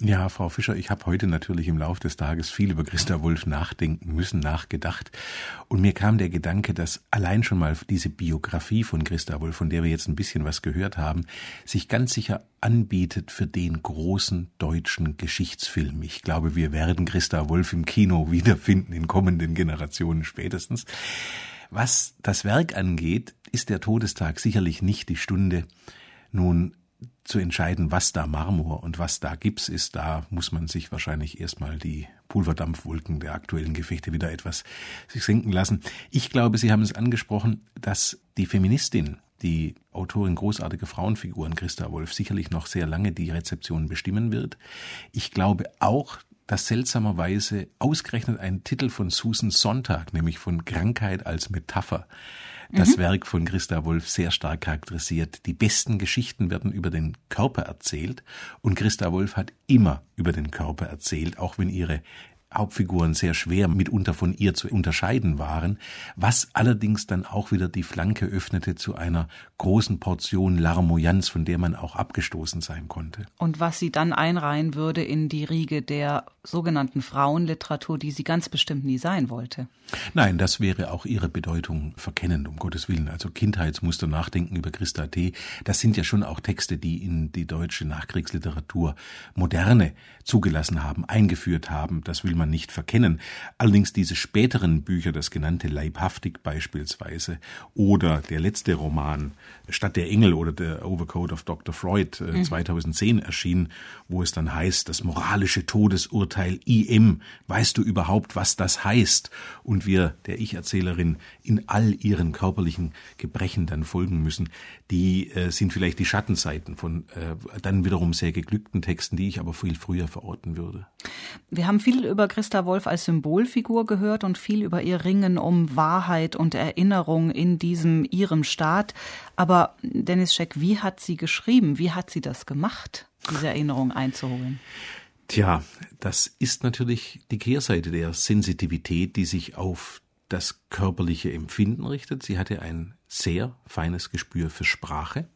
Ja, Frau Fischer, ich habe heute natürlich im Laufe des Tages viel über Christa Wolf nachgedacht. Und mir kam der Gedanke, dass allein schon mal diese Biografie von Christa Wolf, von der wir jetzt ein bisschen was gehört haben, sich ganz sicher anbietet für den großen deutschen Geschichtsfilm. Ich glaube, wir werden Christa Wolf im Kino wiederfinden, in kommenden Generationen spätestens. Was das Werk angeht, ist der Todestag sicherlich nicht die Stunde, nun zu entscheiden, was da Marmor und was da Gips ist. Da muss man sich wahrscheinlich erstmal die Pulverdampfwolken der aktuellen Gefechte wieder etwas sich senken lassen. Ich glaube, Sie haben es angesprochen, dass die Feministin, die Autorin großartiger Frauenfiguren, Christa Wolf, sicherlich noch sehr lange die Rezeption bestimmen wird. Ich glaube auch, dass seltsamerweise ausgerechnet ein Titel von Susan Sontag, nämlich von Krankheit als Metapher, das Werk von Christa Wolf sehr stark charakterisiert. Die besten Geschichten werden über den Körper erzählt und Christa Wolf hat immer über den Körper erzählt, auch wenn ihre Hauptfiguren sehr schwer mitunter von ihr zu unterscheiden waren, was allerdings dann auch wieder die Flanke öffnete zu einer großen Portion Larmoyanz, von der man auch abgestoßen sein konnte. Und was sie dann einreihen würde in die Riege der sogenannten Frauenliteratur, die sie ganz bestimmt nie sein wollte. Nein, das wäre auch ihre Bedeutung verkennend, um Gottes Willen. Also Kindheitsmuster, Nachdenken über Christa T., das sind ja schon auch Texte, die in die deutsche Nachkriegsliteratur Moderne zugelassen haben, eingeführt haben. Das will man nicht verkennen. Allerdings diese späteren Bücher, das genannte Leibhaftig beispielsweise oder der letzte Roman Stadt der Engel oder der Overcoat of Dr. Freud 2010 erschienen, wo es dann heißt, das moralische Todesurteil IM, weißt du überhaupt, was das heißt? Und wir der Ich-Erzählerin in all ihren körperlichen Gebrechen dann folgen müssen, die sind vielleicht die Schattenseiten von dann wiederum sehr geglückten Texten, die ich aber viel früher verorten würde. Wir haben viel über Christa Wolf als Symbolfigur gehört und viel über ihr Ringen um Wahrheit und Erinnerung in diesem ihrem Staat. Aber Dennis Scheck, wie hat sie geschrieben? Wie hat sie das gemacht, diese Erinnerung einzuholen? Tja, das ist natürlich die Kehrseite der Sensitivität, die sich auf das körperliche Empfinden richtet. Sie hatte ein sehr feines Gespür für Sprache.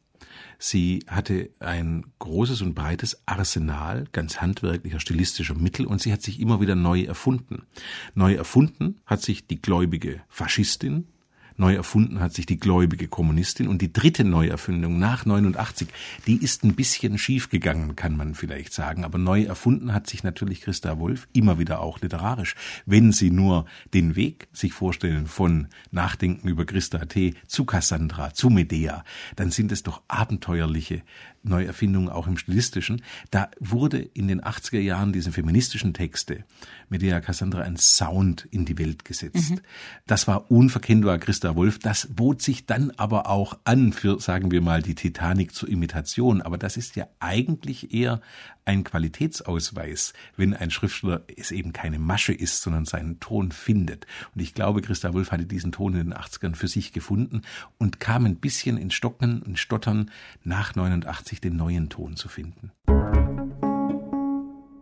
Sie hatte ein großes und breites Arsenal ganz handwerklicher, stilistischer Mittel und sie hat sich immer wieder neu erfunden. Neu erfunden hat sich die gläubige Faschistin, neu erfunden hat sich die gläubige Kommunistin und die dritte Neuerfindung nach 89, die ist ein bisschen schief gegangen, kann man vielleicht sagen, aber neu erfunden hat sich natürlich Christa Wolf immer wieder auch literarisch. Wenn Sie nur den Weg sich vorstellen von Nachdenken über Christa T. zu Cassandra, zu Medea, dann sind es doch abenteuerliche Neuerfindungen auch im Stilistischen. Da wurde in den 80er Jahren diese feministischen Texte, Medea, Cassandra, ein Sound in die Welt gesetzt. Das war unverkennbar Christa Wolf. Das bot sich dann aber auch an für, sagen wir mal, die Titanic zur Imitation. Aber das ist ja eigentlich eher ein Qualitätsausweis, wenn ein Schriftsteller es eben keine Masche ist, sondern seinen Ton findet. Und ich glaube, Christa Wolf hatte diesen Ton in den 80ern für sich gefunden und kam ein bisschen in Stocken und Stottern nach 89 den neuen Ton zu finden.